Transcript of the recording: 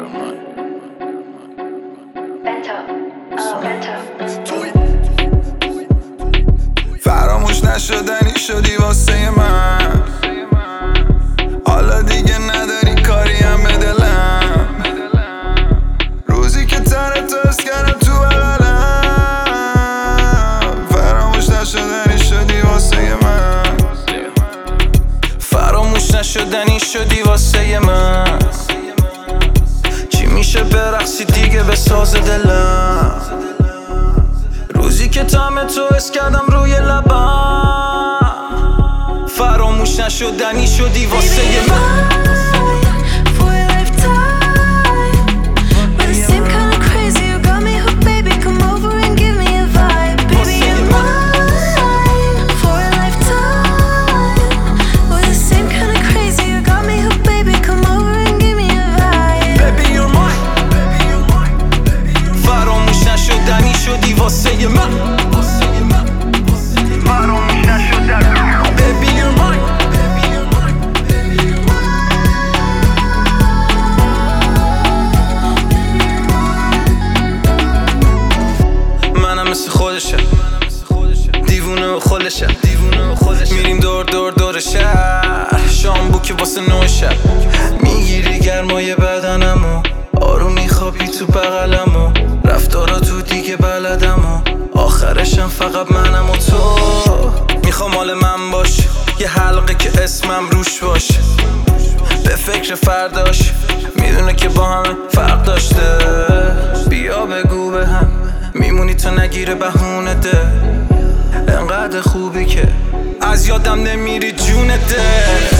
فراموش نشدنی شدی واسه من، حالا دیگه نداری کاری هم به دلم. روزی که تنت تو حس کردم تو بغلم، فراموش نشدنی شدی واسه من. فراموش نشدنی شدی واسه من. چی میشه برقصی دیگه به ساز دلم؟ روزی که طعم تو حس کردم روی لبم، فراموش نشدنی شدی واسه من. شدی واسه من. فراموش نشدنی Baby you're mine. منم مثل خودشم، دیوونه و خودشم. میریم دور دور دور شهر، شام بوکی واسه 9 شب. میگیری گرمای بدنمو، آروم میخوابی تو بغلمو. رفتارا تو دیگه بلدم و آخرشم فقط منم و تو. میخوام مال من باش، یه حلقه که اسمم روش باش. به فکر فرداش، میدونه که با همه فرق داشته. بیا بگو به هم میمونی تا نگیره بهونه ده. انقدر خوبی که از یادم نمیری جونه ده.